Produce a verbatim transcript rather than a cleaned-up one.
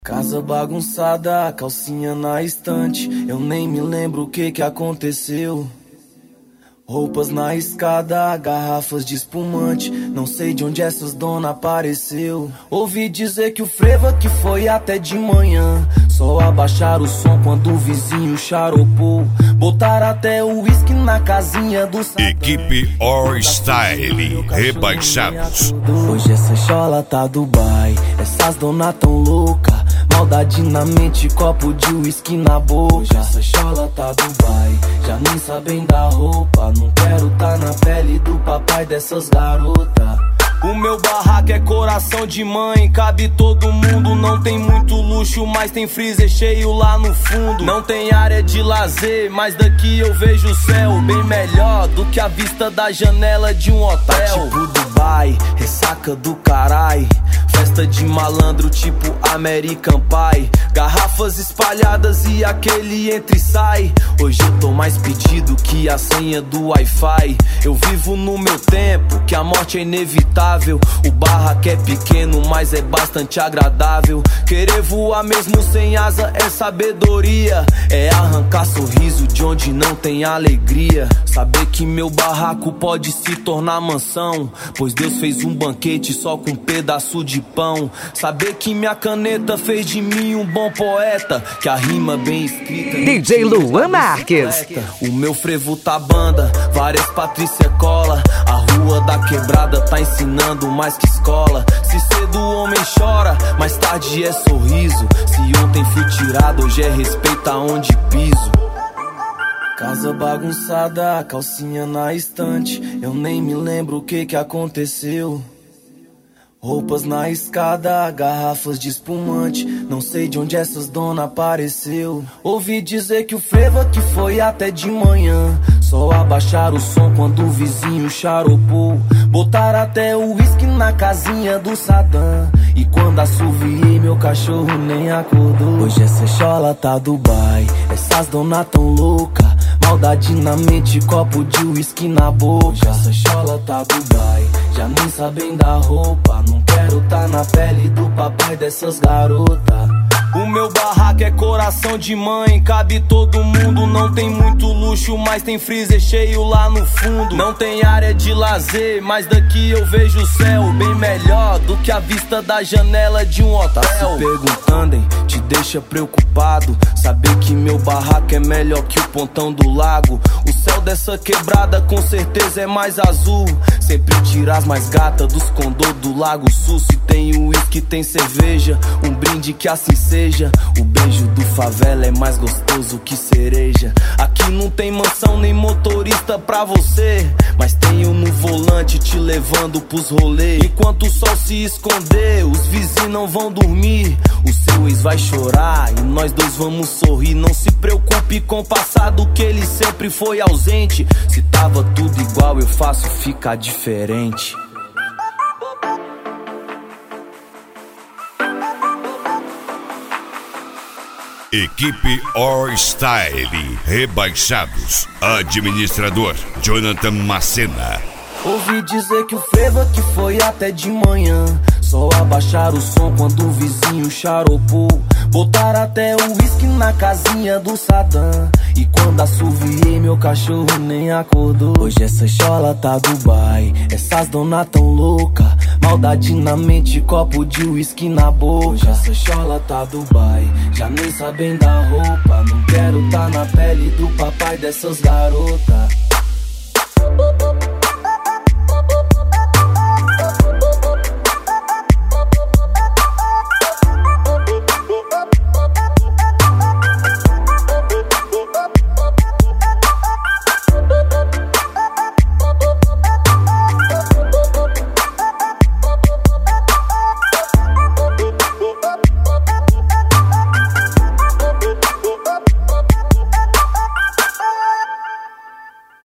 Casa bagunçada, calcinha na estante. Eu nem me lembro o que que aconteceu. Roupas na escada, garrafas de espumante. Não sei de onde essas dona apareceu. Ouvi dizer que o frevo aqui foi até de manhã. Só abaixaram o som quando o vizinho charopou. Botaram até o uísque na casinha do Satã. Equipe All Style Rebaixados. Hoje essa chola tá Dubai. Essas dona tão louca. Maldade na mente, copo de uísque na boca. Hoje essa chola tá Dubai. Já nem sabem da roupa. Não quero tá na pele do papai dessas garotas. O meu barraco é coração de mãe, cabe todo mundo. Não tem muito luxo, mas tem freezer cheio lá no fundo. Não tem área de lazer, mas daqui eu vejo o céu bem melhor do que a vista da janela de um hotel. Tá tipo Dubai, ressaca do carai. Festa de malandro tipo American Pie. Garrafas espalhadas e aquele entra e sai. Hoje eu tô mais pedido que a senha do Wi-Fi. Eu vivo no meu tempo, que a morte é inevitável. O barraco é pequeno, mas é bastante agradável. Querer voar mesmo sem asa é sabedoria. É arrancar sorriso de onde não tem alegria. Saber que meu barraco pode se tornar mansão, pois Deus fez um banquete só com um pedaço de pão. Saber que minha caneta fez de mim um bom poeta, que a rima bem escrita D J Luan Marques. O meu frevo tá banda, várias Patrícia cola. A rua da quebrada tá ensinando mais que escola. Se cedo o homem chora, mais tarde é sorriso. Se ontem fui tirado, hoje é respeito aonde piso. Casa bagunçada, calcinha na estante. Eu nem me lembro o que que aconteceu. Roupas na escada, garrafas de espumante. Não sei de onde essas dona apareceu. Ouvi dizer que o frevo aqui foi até de manhã. Só abaixaram o som quando o vizinho charopou. Botaram até o uísque na casinha do Satã. E quando assoviei, meu cachorro nem acordou. Hoje essa chola tá Dubai. Essas dona tão louca. Maldade na mente, copo de uísque na boca. Hoje essa chola tá Dubai. Já nem sabem da roupa. Não quero tá na pele do papai dessas garotas. O meu barraco é coração de mãe, cabe todo mundo. Não tem muito luxo, mas tem freezer cheio lá no fundo. Não tem área de lazer, mas daqui eu vejo o céu bem melhor do que a vista da janela de um hotel. Tá se perguntando, hein? Te deixa preocupado saber que meu barraco é melhor que o pontão do lago. O céu dessa quebrada com certeza é mais azul. Sempre tira as mais gatas dos condô do Lago Sul. Se tem uísque, tem cerveja, um brinde que assim seja. O beijo do favela é mais gostoso que cereja. Aqui não tem mansão nem motorista pra você, mas tenho no volante te levando pros rolês. Enquanto o sol se esconder, os vizinhos não vão dormir. O seu ex vai chorar e nós dois vamos sorrir. Não se preocupe com o passado, que ele sempre foi ausente. Se tava tudo igual, eu faço ficar diferente. Equipe All Style Rebaixados. Administrador Jonathan Macena. Ouvi dizer que o frevo aqui foi até de manhã. Só abaixaram o som quando o vizinho charopou. Botaram até o uísque na casinha do Satã. E quando assoviei, meu cachorro nem acordou. Hoje essa chola tá Dubai. Essas dona tão louca. Maldade na mente, copo de uísque na boca. Hoje essa chola tá Dubai. Já nem sabem da roupa. Não quero tá na pele do papai dessas garotas.